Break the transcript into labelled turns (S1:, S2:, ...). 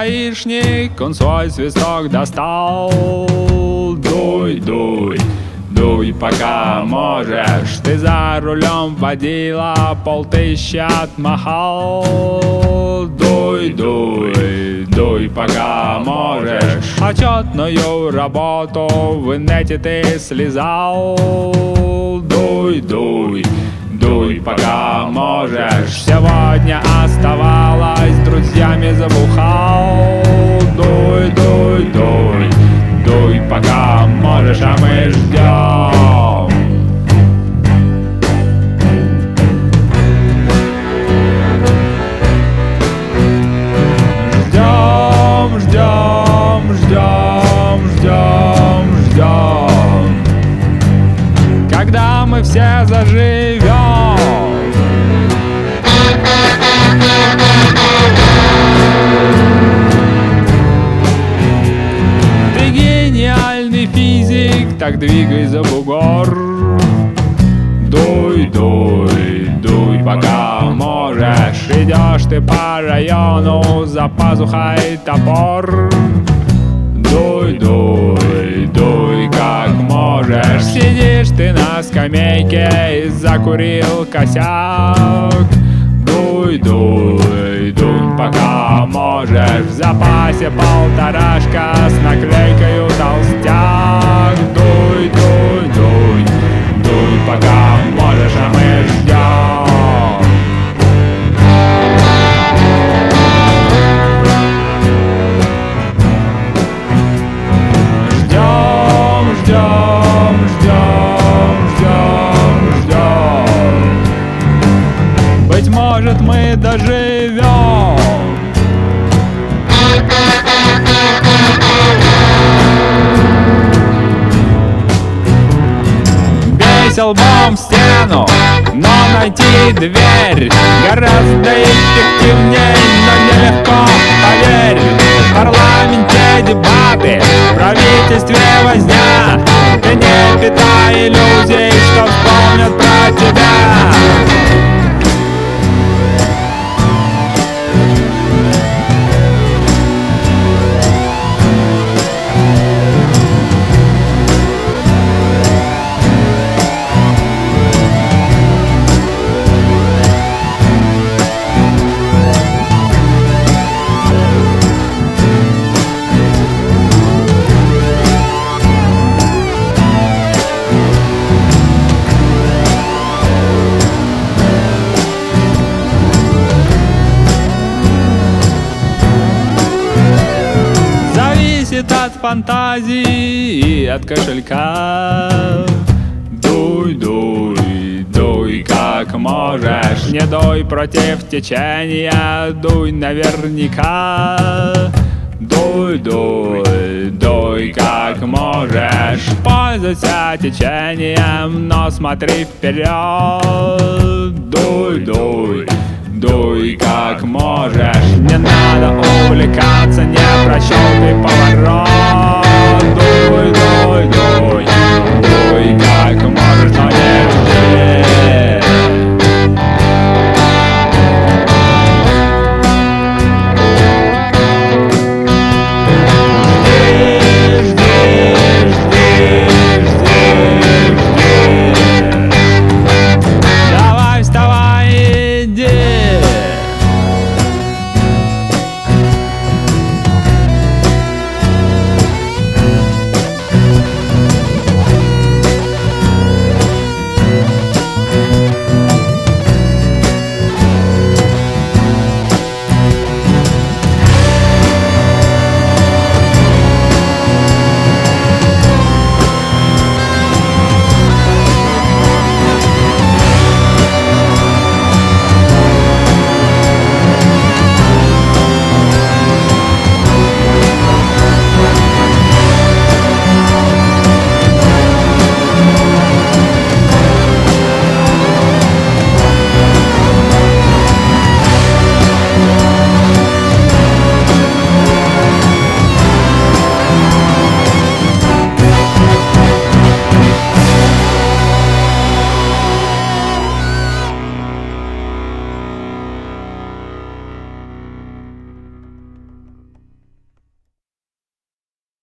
S1: гаишник, он свой свисток достал. Дуй, дуй, дуй, пока можешь, ты за рулем водила, 5000 отмахал. Дуй, дуй, дуй, пока можешь, отчетную работу в инете ты слезал. Дуй, дуй, дуй, пока можешь, сегодня оставалось, с друзьями забухал. Дуй, дуй, дуй, дуй, пока можешь, а мы ждем. Ждем, ждем, ждем, ждем, ждем, когда мы все заживем. Ты гениальный физик, так двигай за бугор. Дуй, дуй, дуй, пока можешь, идешь ты по району, за пазухой топор. Дуй, дуй, дуй, как можешь, сидишь ты на скамейке и закурил косяк. Дуй, дуй, дуй, пока можешь, в запасе 1,5 с наклейкою толстяк. Дуй, дуй, дуй, дуй, пока можешь, а мы ждем. Ждем, ждем, ждем, ждем, ждем. Быть может, мы доживем. Бейся лбом в стену, но найти дверь гораздо эффективней, но нелегко, поверь. В парламенте дебаты, в правительстве возня. Ты не питай иллюзий, что вспомнят про тебя. От фантазии и от кошелька. Дуй, дуй, дуй, как можешь, не дуй против течения, дуй наверняка. Дуй, дуй, дуй, как можешь, пользуйся течением, но смотри вперед. Дуй, дуй, дуй, как можешь, не надо увлекаться, не прощелкай поворот.